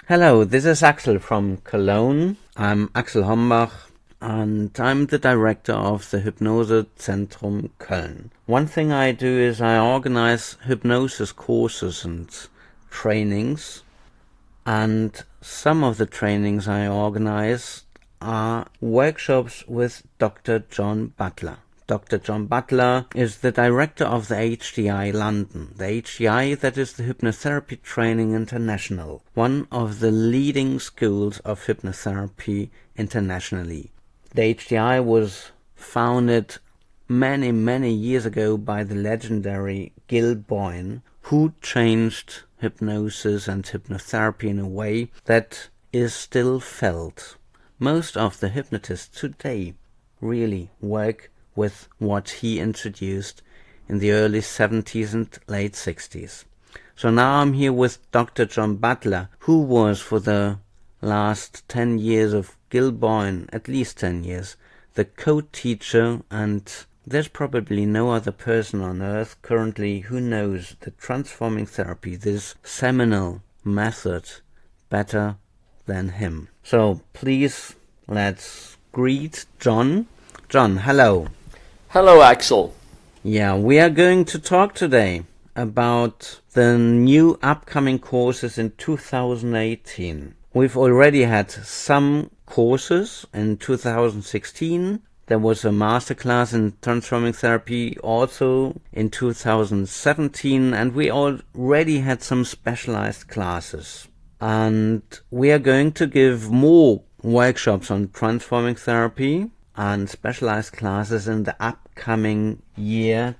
Hello, this is Axel from Cologne. I'm Axel Hombach and I'm the director of the Hypnosezentrum Köln. One thing I do is I organize hypnosis courses and trainings, and some of the trainings I organize are workshops with Dr. John Butler. Dr. John Butler is the director of the HDI London. The HDI, that is the Hypnotherapy Training International, one of the leading schools of hypnotherapy internationally. The HDI was founded many, many years ago by the legendary Gil Boyne, who changed hypnosis and hypnotherapy in a way that is still felt. Most of the hypnotists today really work with what he introduced in the early 70s and late 60s. So now I'm here with Dr. John Butler, who was for the last 10 years of Gil Boyne, at least 10 years, the co-teacher, and there's probably no other person on earth currently who knows the transforming therapy, this seminal method, better than him. So please, let's greet John. John, hello. Hello, Axel. Yeah, we are going to talk today about the new upcoming courses in 2018. We've already had some courses in 2016. There was a masterclass in transforming therapy also in 2017, and we already had some specialized classes. And we are going to give more workshops on transforming therapy and specialized classes in the upcoming year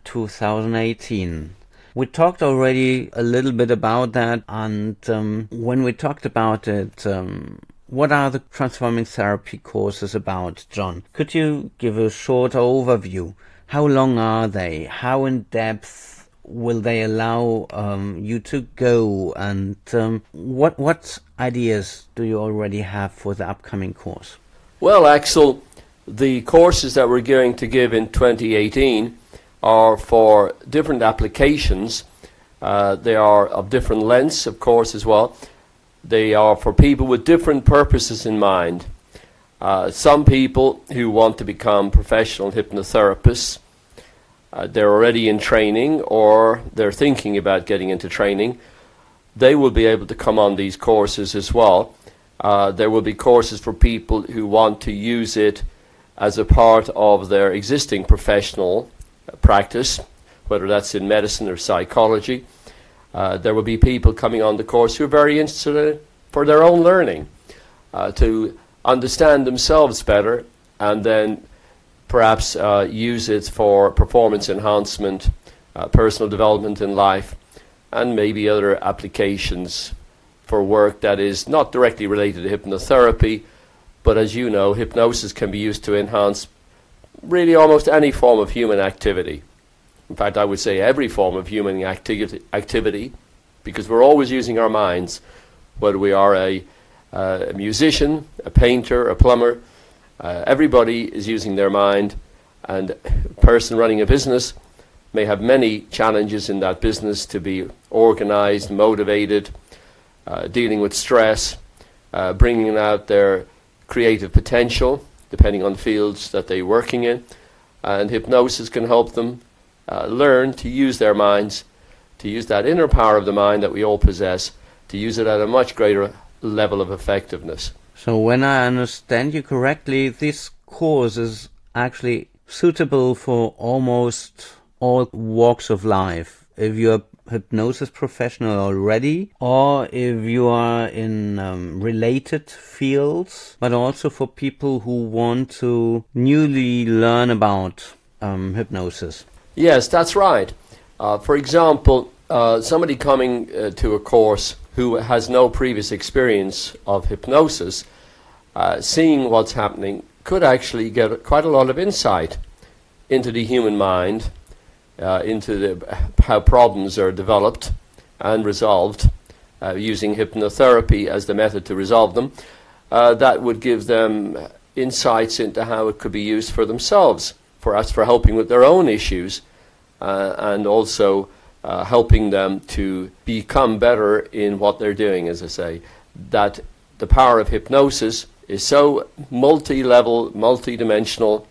2018. We talked already a little bit about that, and when we talked about it, what are the transforming therapy courses about, John? Could you give a short overview? How long are they? How in depth will they allow you to go? And what ideas do you already have for the upcoming course? Well, Axel, the courses that we're going to give in 2018 are for different applications. They are of different lengths, of course, as well. They are for people with different purposes in mind. Some people who want to become professional hypnotherapists, they're already in training or they're thinking about getting into training. They will be able to come on these courses as well. There will be courses for people who want to use it as a part of their existing professional practice, whether that's in medicine or psychology. There will be people coming on the course who are very interested in it for their own learning, to understand themselves better, and then perhaps use it for performance enhancement, personal development in life, and maybe other applications for work that is not directly related to hypnotherapy. But as you know, hypnosis can be used to enhance really almost any form of human activity. In fact, I would say every form of human activity, because we're always using our minds, whether we are a musician, a painter, a plumber. Everybody is using their mind, and a person running a business may have many challenges in that business to be organized, motivated, dealing with stress, bringing out their creative potential, depending on the fields that they're working in. And hypnosis can help them learn to use their minds, to use that inner power of the mind that we all possess, to use it at a much greater level of effectiveness. So when I understand you correctly, this course is actually suitable for almost all walks of life. If you're hypnosis professional already, or if you are in related fields, but also for people who want to newly learn about hypnosis. Yes, that's right. For example, somebody coming to a course who has no previous experience of hypnosis, seeing what's happening could actually get quite a lot of insight into the human mind, into how problems are developed and resolved using hypnotherapy as the method to resolve them. That would give them insights into how it could be used for themselves, for helping with their own issues, and also helping them to become better in what they're doing, as I say. that the power of hypnosis is so multi-level, multi-dimensional,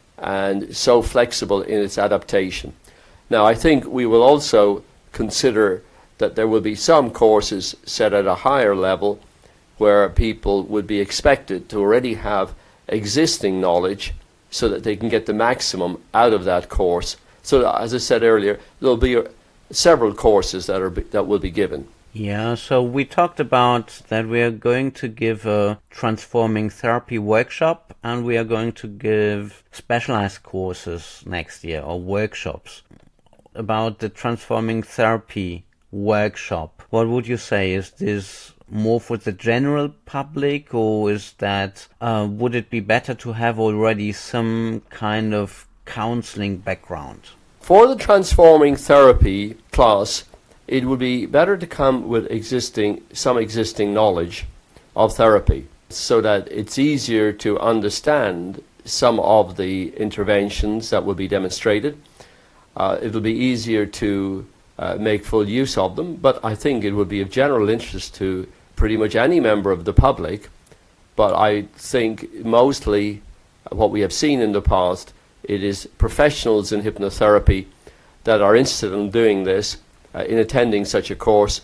and so flexible in its adaptation. Now, I think we will also consider that there will be some courses set at a higher level where people would be expected to already have existing knowledge so that they can get the maximum out of that course. So, as I said earlier, there will be several courses that will be given. Yeah, so we talked about that we are going to give a transforming therapy workshop, and we are going to give specialized courses next year, or workshops. About the transforming therapy workshop, what would you say? Is this more for the general public, or is that would it be better to have already some kind of counseling background? For the transforming therapy class, it would be better to come with some existing knowledge of therapy so that it's easier to understand some of the interventions that will be demonstrated. It'll be easier to make full use of them, but I think it would be of general interest to pretty much any member of the public. But I think mostly what we have seen in the past, it is professionals in hypnotherapy that are interested in doing this, in attending such a course,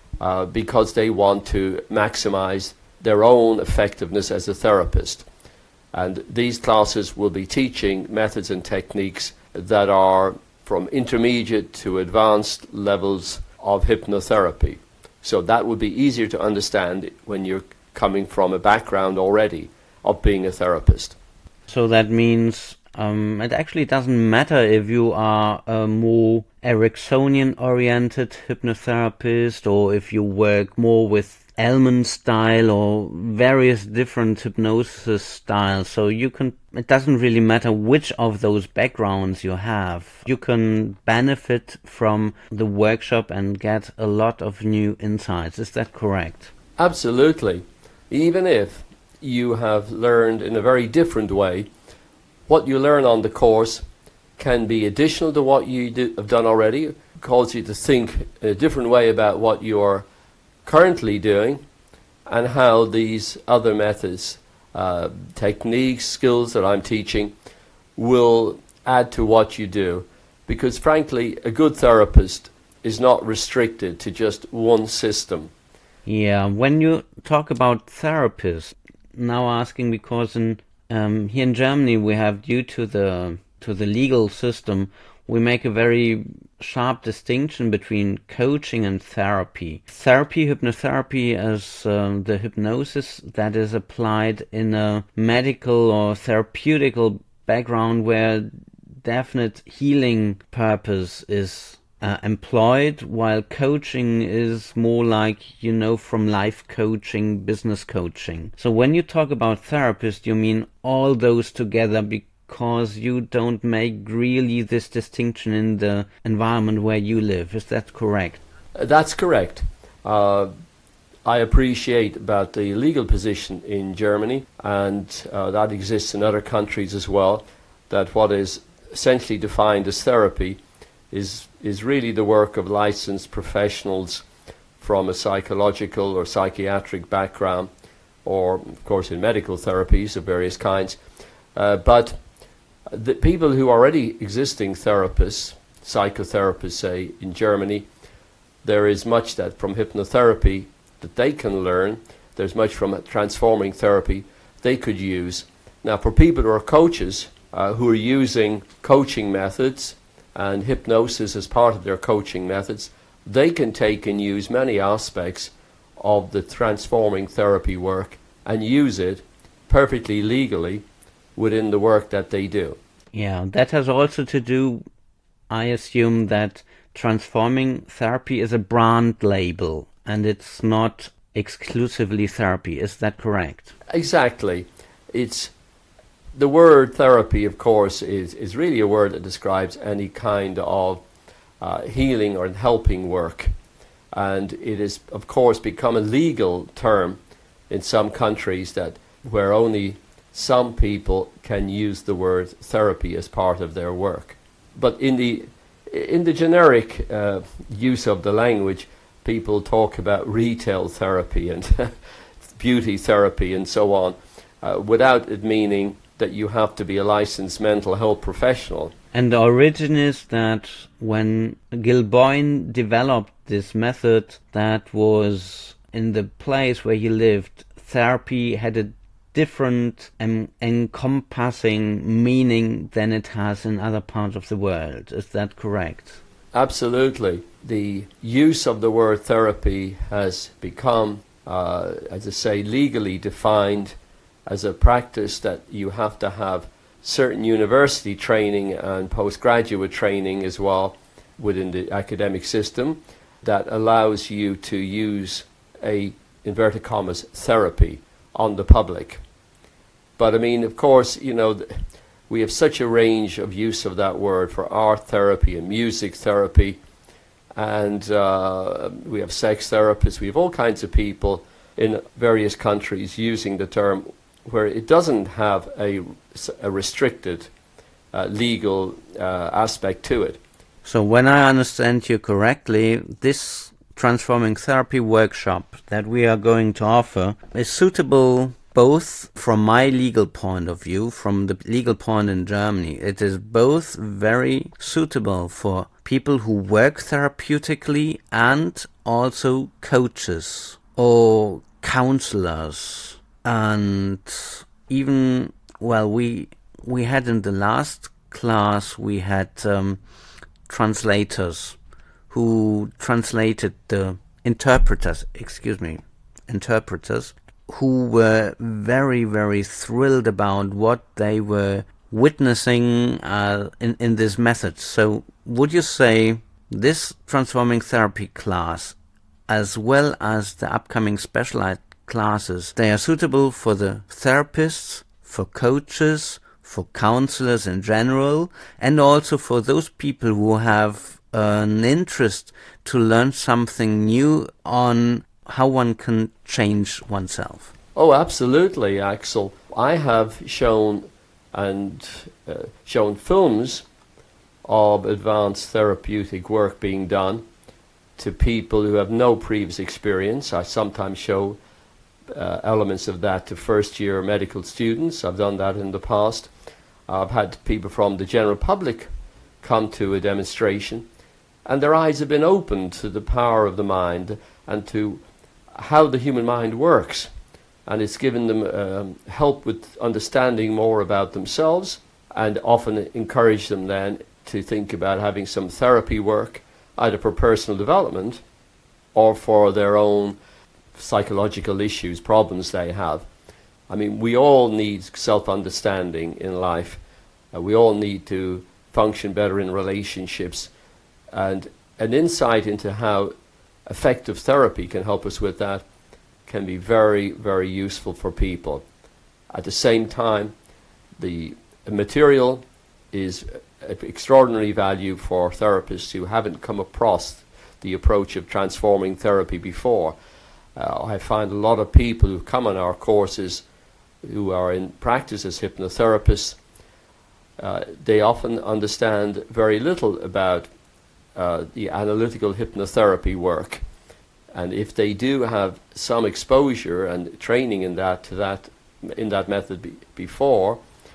because they want to maximize their own effectiveness as a therapist. And these classes will be teaching methods and techniques that are from intermediate to advanced levels of hypnotherapy. So that would be easier to understand when you're coming from a background already of being a therapist. So that means it actually doesn't matter if you are a more Ericksonian-oriented hypnotherapist, or if you work more with Elman style or various different hypnosis styles. So it doesn't really matter which of those backgrounds you have. You can benefit from the workshop and get a lot of new insights. Is that correct? Absolutely. Even if you have learned in a very different way, what you learn on the course can be additional to what you have done already. It calls you to think in a different way about what you are currently doing and how these other methods, techniques, skills that I'm teaching will add to what you do. Because frankly, a good therapist is not restricted to just one system. Yeah, when you talk about therapists, now asking because here in Germany we have, due to the legal system, we make a very sharp distinction between coaching and therapy. Hypnotherapy is the hypnosis that is applied in a medical or therapeutical background where definite healing purpose is employed, while coaching is more like, from life coaching, business coaching. So when you talk about therapist, you mean all those together, because you don't make really this distinction in the environment where you live. Is that correct? That's correct. I appreciate about the legal position in Germany, and that exists in other countries as well, that what is essentially defined as therapy is really the work of licensed professionals from a psychological or psychiatric background, or of course in medical therapies of various kinds. But the people who are already existing therapists, psychotherapists say in Germany, there is much that from hypnotherapy that they can learn. There's much from transforming therapy they could use. Now for people who are coaches, who are using coaching methods and hypnosis as part of their coaching methods, they can take and use many aspects of the transforming therapy work and use it perfectly legally within the work that they do. Yeah, that has also to do, I assume, that transforming therapy is a brand label and it's not exclusively therapy. Is that correct? Exactly. The word therapy, of course, is really a word that describes any kind of healing or helping work. And it is, of course, become a legal term in some countries where only some people can use the word therapy as part of their work. But in the generic use of the language, people talk about retail therapy and beauty therapy and so on, without it meaning that you have to be a licensed mental health professional. And the origin is that when Gilboyne developed this method that was in the place where he lived, therapy had a different encompassing meaning than it has in other parts of the world. Is that correct? Absolutely. The use of the word therapy has become, as I say, legally defined as a practice that you have to have certain university training and postgraduate training as well within the academic system that allows you to use a, inverted commas, therapy on the public. But I mean, of course, you know, we have such a range of use of that word for art therapy and music therapy, and we have sex therapists, we have all kinds of people in various countries using the term where it doesn't have a restricted legal aspect to it. So when I understand you correctly, this transforming therapy workshop that we are going to offer is suitable both from my legal point of view, from the legal point in Germany. It is both very suitable for people who work therapeutically and also coaches or counselors. And even, well, we had in the last class, we had translators who translated the interpreters who were very, very thrilled about what they were witnessing in this method. So would you say this transforming therapy class, as well as the upcoming specialized classes, they are suitable for the therapists, for coaches, for counselors in general, and also for those people who have an interest to learn something new on how one can change oneself? Oh, absolutely, Axel. I have shown films of advanced therapeutic work being done to people who have no previous experience. I sometimes show elements of that to first-year medical students. I've done that in the past. I've had people from the general public come to a demonstration, and their eyes have been opened to the power of the mind and to how the human mind works. And it's given them help with understanding more about themselves, and often encourage them then to think about having some therapy work, either for personal development or for their own psychological issues, problems they have. I mean, we all need self-understanding in life. We all need to function better in relationships. And an insight into how effective therapy can help us with that can be very, very useful for people. At the same time, the material is of extraordinary value for therapists who haven't come across the approach of transforming therapy before. I find a lot of people who come on our courses who are in practice as hypnotherapists, they often understand very little about the analytical hypnotherapy work. And if they do have some exposure and training in that method before,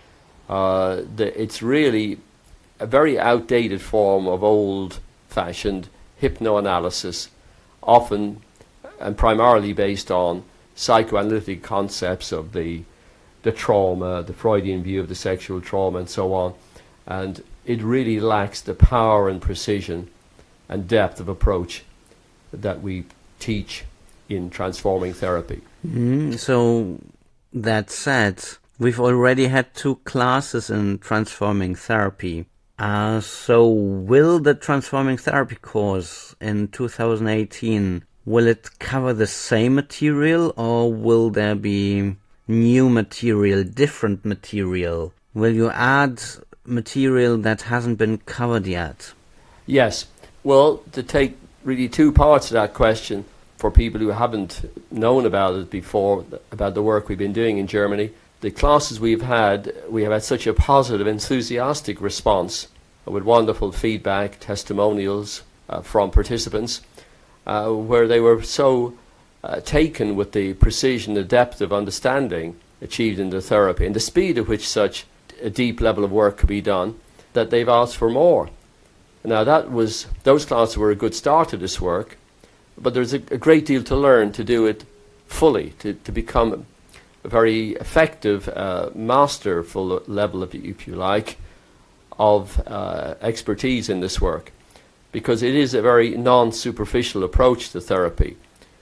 it's really a very outdated form of old-fashioned hypnoanalysis, often and primarily based on psychoanalytic concepts of the trauma, the Freudian view of the sexual trauma, and so on. And it really lacks the power and precision and depth of approach that we teach in transforming therapy. So that said, we've already had 2 classes in transforming therapy. So will the transforming therapy course in 2018, will it cover the same material, or will there be new material, different material? Will you add material that hasn't been covered yet? Yes. Well, to take really 2 parts of that question for people who haven't known about it before, about the work we've been doing in Germany. The classes we have had such a positive, enthusiastic response with wonderful feedback, testimonials from participants, where they were so taken with the precision, the depth of understanding achieved in the therapy, and the speed at which such a deep level of work could be done, that they've asked for more. Now those classes were a good start to this work, but there's a great deal to learn to do it fully, to become a very effective, masterful level, if you like, of expertise in this work, because it is a very non-superficial approach to therapy.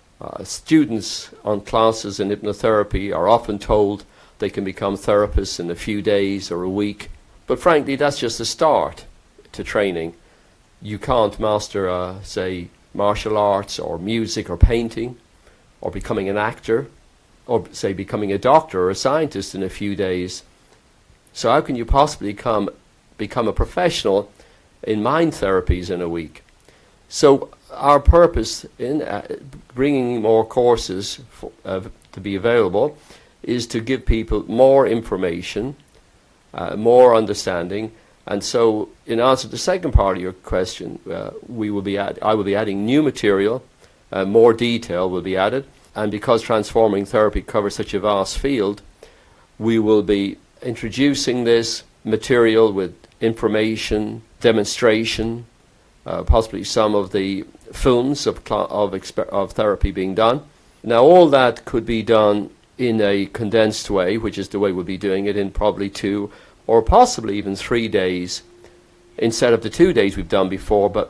Students on classes in hypnotherapy are often told they can become therapists in a few days or a week, but frankly that's just a start to training. You can't master, say, martial arts or music or painting or becoming an actor or, say, becoming a doctor or a scientist in a few days. So how can you possibly become a professional in mind therapies in a week? So our purpose in bringing more courses to be available is to give people more information, more understanding. And so, in answer to the second part of your question, I will be adding new material, more detail will be added, and because transforming therapy covers such a vast field, we will be introducing this material with information, demonstration, possibly some of the films of therapy being done. Now, all that could be done in a condensed way, which is the way we'll be doing it, in probably 2 or possibly even 3 days instead of the 2 days we've done before. But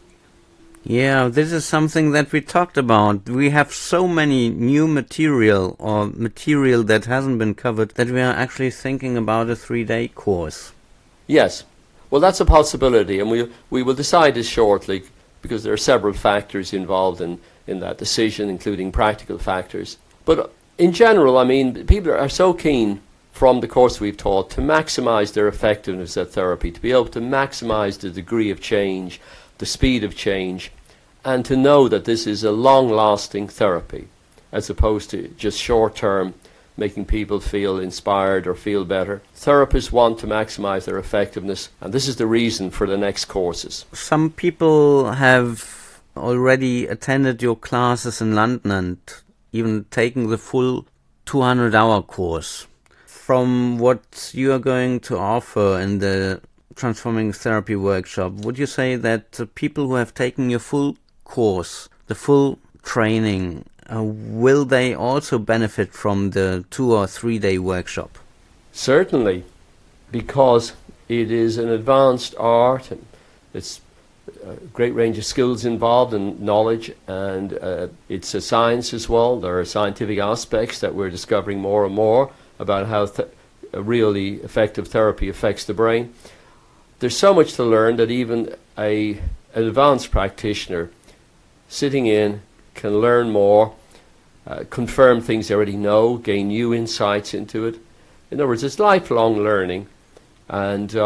yeah, this is something that we talked about. We have so many new material or material that hasn't been covered that we are actually thinking about a 3-day course. Yes, well, that's a possibility, and we will decide this shortly, because there are several factors involved in that decision, including practical factors. But in general, I mean, people are so keen from the course we've taught to maximize their effectiveness at therapy, to be able to maximize the degree of change, the speed of change, and to know that this is a long-lasting therapy as opposed to just short-term making people feel inspired or feel better. Therapists want to maximize their effectiveness, and this is the reason for the next courses. Some people have already attended your classes in London and even taken the full 200-hour course. From what you are going to offer in the Transforming Therapy workshop, would you say that the people who have taken your full course, the full training, will they also benefit from the 2 or 3 day workshop? Certainly, because it is an advanced art, and it's a great range of skills involved and knowledge, and it's a science as well. There are scientific aspects that we're discovering more and more about how a really effective therapy affects the brain. There's so much to learn that even an advanced practitioner sitting in can learn more, confirm things they already know, gain new insights into it. In other words, it's lifelong learning, and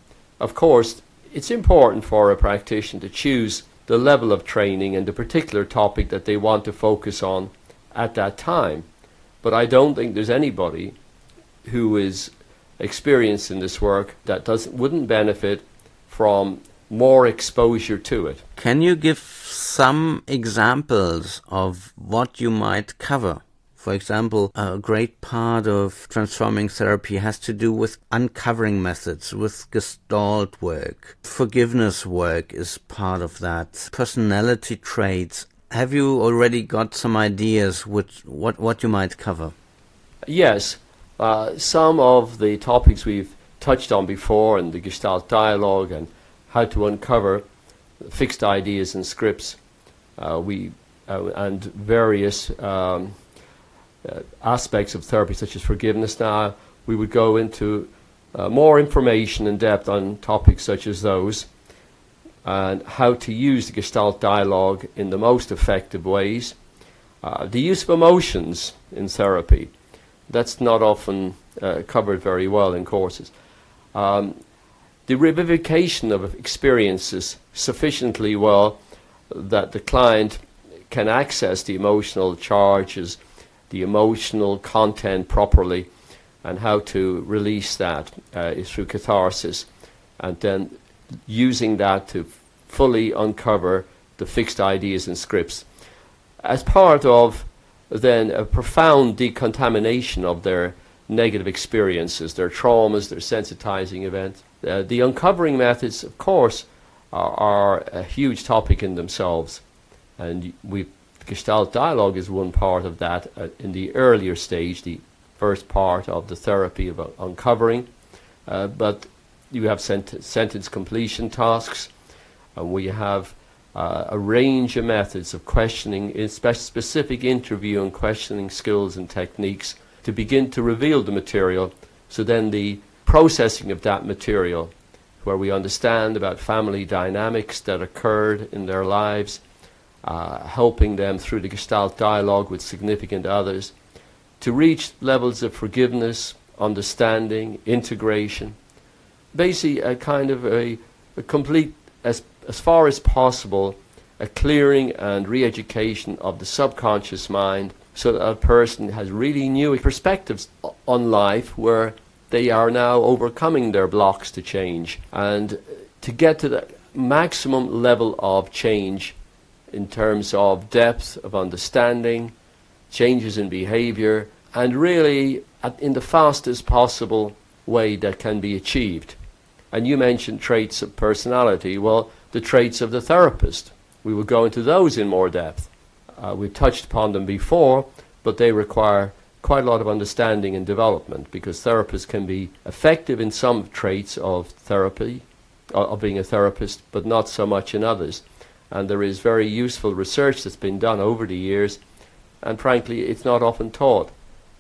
of course it's important for a practitioner to choose the level of training and the particular topic that they want to focus on at that time. But I don't think there's anybody who is experienced in this work that wouldn't benefit from more exposure to it. Can you give some examples of what you might cover? For example, a great part of transforming therapy has to do with uncovering methods, with Gestalt work. Forgiveness work is part of that. Personality traits. Have you already got some ideas with what you might cover? Yes. Some of the topics we've touched on before, and the Gestalt dialogue and how to uncover fixed ideas and scripts, and various aspects of therapy such as forgiveness. Now we would go into more information in depth on topics such as those, and how to use the Gestalt dialogue in the most effective ways. The use of emotions in therapy, that's not often covered very well in courses. The revivification of experiences sufficiently well that the client can access the emotional charges, the emotional content properly, and how to release that is through catharsis, and then using that to fully uncover the fixed ideas and scripts. As part of then a profound decontamination of their negative experiences, their traumas, their sensitizing events. The uncovering methods, of course, are a huge topic in themselves, and Gestalt dialogue is one part of that in the earlier stage, the first part of the therapy of uncovering. But you have sentence completion tasks, and we have a range of methods of questioning, specific interview and questioning skills and techniques to begin to reveal the material. So then the processing of that material, where we understand about family dynamics that occurred in their lives, helping them through the Gestalt dialogue with significant others to reach levels of forgiveness, understanding, integration. Basically a kind of a complete, as far as possible, a clearing and re-education of the subconscious mind, so that a person has really new perspectives on life, where they are now overcoming their blocks to change, and to get to the maximum level of change in terms of depth of understanding, changes in behavior, and really in the fastest possible way that can be achieved. And you mentioned traits of personality. Well, the traits of the therapist, we will go into those in more depth. We've touched upon them before, but they require quite a lot of understanding and development, because therapists can be effective in some traits of therapy, of being a therapist, but not so much in others. And there is very useful research that's been done over the years, and frankly it's not often taught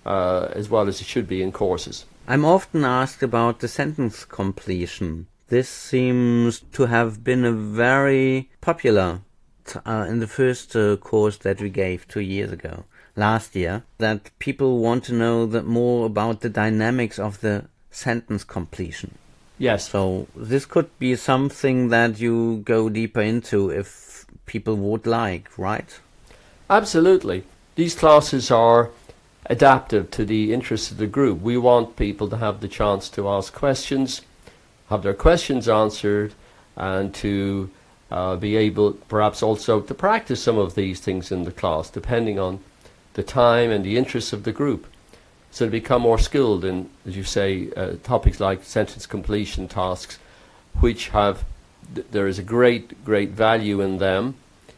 as well as it should be in courses. I'm often asked about the sentence completion. This seems to have been a very popular in the first course that we gave 2 years ago, last year, that people want to know more about the dynamics of the sentence completion. Yes. So this could be something that you go deeper into if people would like, right? Absolutely. These classes are adaptive to the interests of the group. We want people to have the chance to ask questions, have their questions answered, and to be able perhaps also to practice some of these things in the class, depending on the time and the interests of the group. So to become more skilled in, as you say, topics like sentence completion tasks, which there is a great value in them,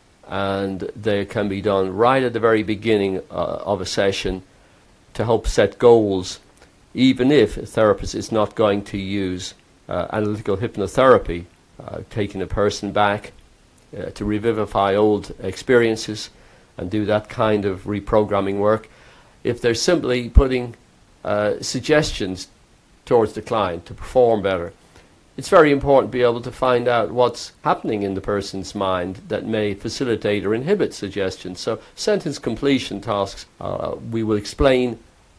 and they can be done right at the very beginning of a session to help set goals, even if a therapist is not going to use analytical hypnotherapy, taking a person back to revivify old experiences and do that kind of reprogramming work. If they're simply putting suggestions towards the client to perform better, it's very important to be able to find out what's happening in the person's mind that may facilitate or inhibit suggestions. So sentence completion tasks, we will explain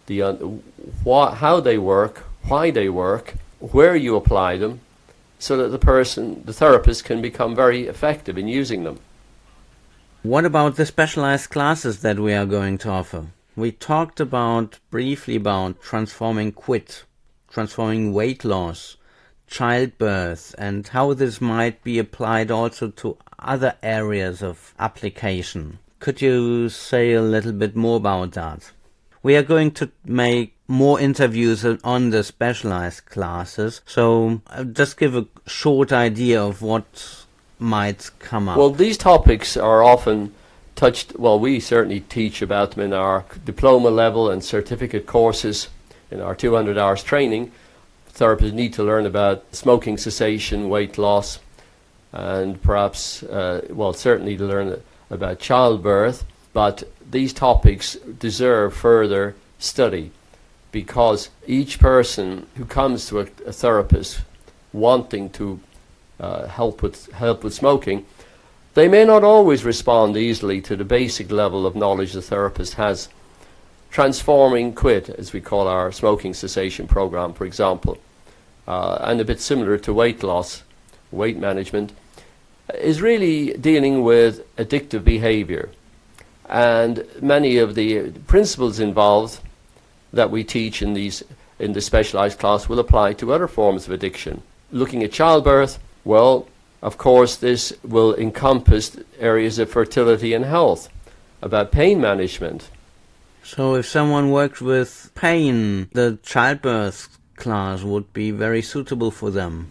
how they work, why they work, where you apply them, so that the therapist can become very effective in using them. What about the specialized classes that we are going to offer? We talked briefly about transforming quit, transforming weight loss, childbirth, and how this might be applied also to other areas of application. Could you say a little bit more about that? We are going to make more interviews on the specialized classes, so I'll just give a short idea of what might come up. Well, these topics are often touched, we certainly teach about them in our diploma level and certificate courses. In our 200 hours training, therapists need to learn about smoking cessation, weight loss, and perhaps, certainly to learn about childbirth. But these topics deserve further study, because each person who comes to a therapist wanting to help with smoking, they may not always respond easily to the basic level of knowledge the therapist has. Transforming quit, as we call our smoking cessation program, for example, and a bit similar to weight loss, weight management, is really dealing with addictive behavior. And many of the principles involved that we teach in the specialized class will apply to other forms of addiction. Looking at childbirth, of course this will encompass areas of fertility and health, about pain management, So if someone works with pain, the childbirth class would be very suitable for them.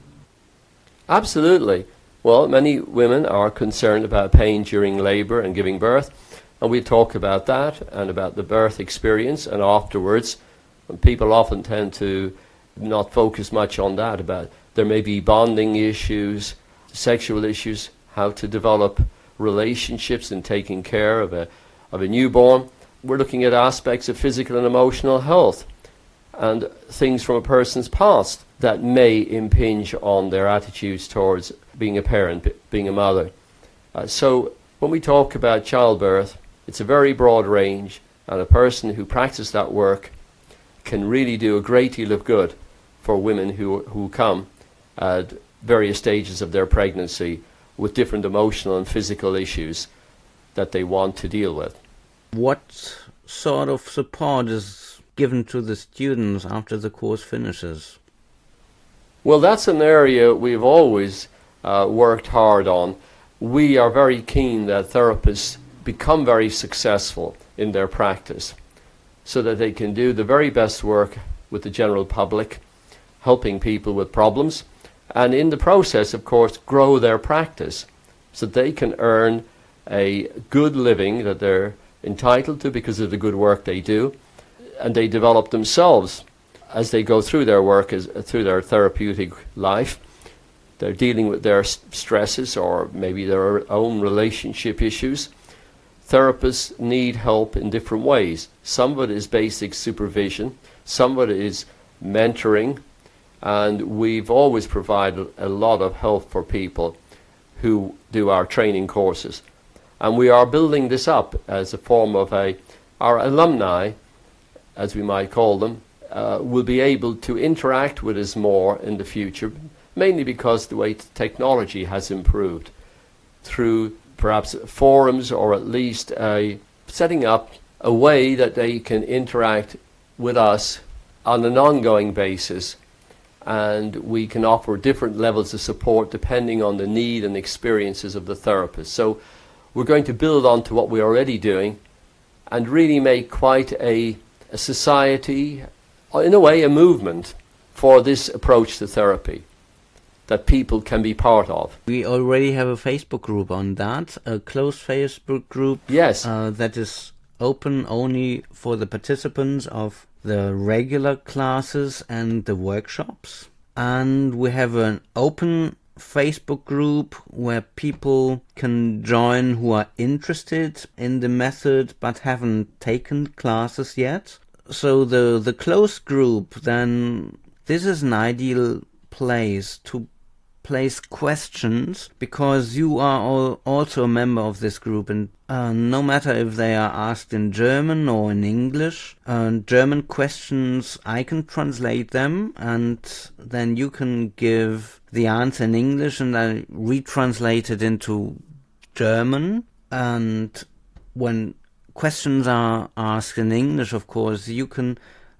Absolutely. Well, many women are concerned about pain during labour and giving birth, and we talk about that and about the birth experience and afterwards. And people often tend to not focus much on that, about there may be bonding issues, sexual issues, how to develop relationships and taking care of a newborn. We're looking at aspects of physical and emotional health and things from a person's past that may impinge on their attitudes towards being a parent, being a mother. So when we talk about childbirth, it's a very broad range, and a person who practices that work can really do a great deal of good for women who come at various stages of their pregnancy with different emotional and physical issues that they want to deal with. What sort of support is given to the students after the course finishes? Well, that's an area we've always worked hard on. We are very keen that therapists become very successful in their practice so that they can do the very best work with the general public, helping people with problems, and in the process, of course, grow their practice so that they can earn a good living that they're entitled to because of the good work they do, and they develop themselves as they go through their work, through their therapeutic life. They're dealing with their stresses or maybe their own relationship issues. Therapists need help in different ways. Some of it is basic supervision, some of it is mentoring, and we've always provided a lot of help for people who do our training courses. And we are building this up as a form of our alumni, as we might call them, will be able to interact with us more in the future, mainly because the way technology has improved through perhaps forums, or at least setting up a way that they can interact with us on an ongoing basis, and we can offer different levels of support depending on the need and experiences of the therapist. So we're going to build on to what we're already doing and really make quite a society, in a way a movement, for this approach to therapy that people can be part of. We already have a Facebook group on that, a closed Facebook group. Yes. That is open only for the participants of the regular classes and the workshops. And we have an open Facebook group where people can join who are interested in the method but haven't taken classes yet. So the closed group, then this is an ideal place to place questions, because you are also a member of this group, and no matter if they are asked in German or in English, German questions, I can translate them, and then you can give the answer in English and I retranslate it into German. And when questions are asked in English, of course, you can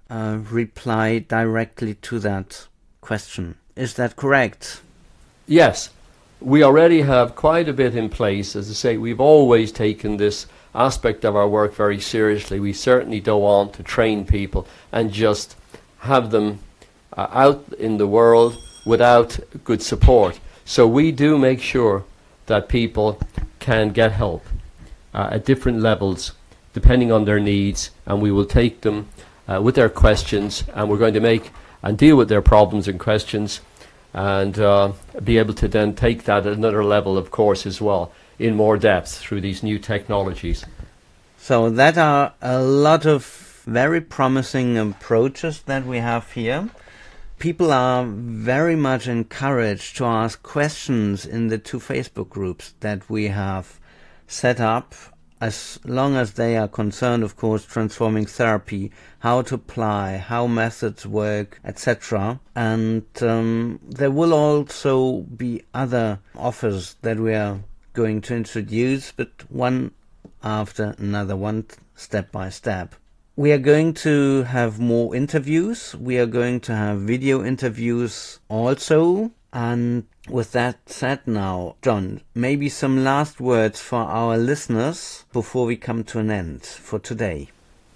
reply directly to that question. Is that correct? Yes, we already have quite a bit in place. As I say, we've always taken this aspect of our work very seriously. We certainly don't want to train people and just have them out in the world without good support. So we do make sure that people can get help at different levels depending on their needs, and we will take them with their questions, and we're going to make and deal with their problems and questions, and be able to then take that at another level, of course, as well, in more depth through these new technologies. So that are a lot of very promising approaches that we have here. People are very much encouraged to ask questions in the two Facebook groups that we have set up, as long as they are concerned, of course, transforming therapy, how to apply, how methods work, etc. And there will also be other offers that we are going to introduce, but one after another, one step by step. We are going to have more interviews. We are going to have video interviews also. And with that said now, John, maybe some last words for our listeners before we come to an end for today.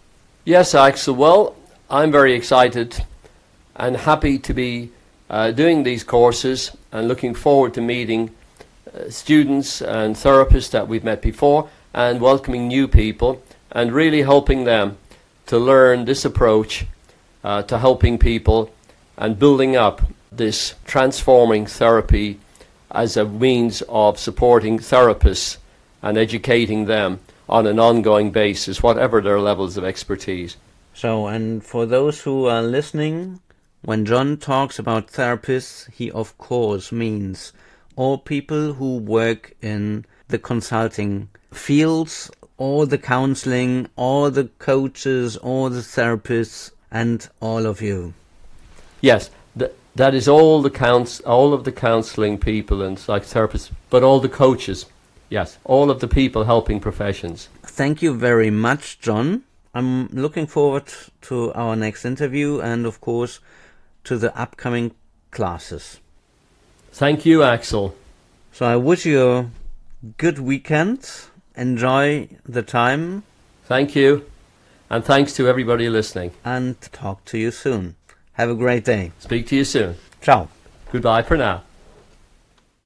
Yes, Axel. Well, I'm very excited and happy to be doing these courses and looking forward to meeting students and therapists that we've met before and welcoming new people and really helping them to learn this approach to helping people and building up this transforming therapy as a means of supporting therapists and educating them on an ongoing basis, whatever their levels of expertise. So, and for those who are listening, when John talks about therapists, he of course means all people who work in the consulting fields, all the counseling, all the coaches, all the therapists, and all of you. Yes, that is all of the counseling people and psychotherapists, but all the coaches. Yes, all of the people helping professions. Thank you very much, John. I'm looking forward to our next interview and, of course, to the upcoming classes. Thank you, Axel. So I wish you a good weekend. Enjoy the time. Thank you. And thanks to everybody listening. And talk to you soon. Have a great day. Speak to you soon. Ciao. Goodbye for now.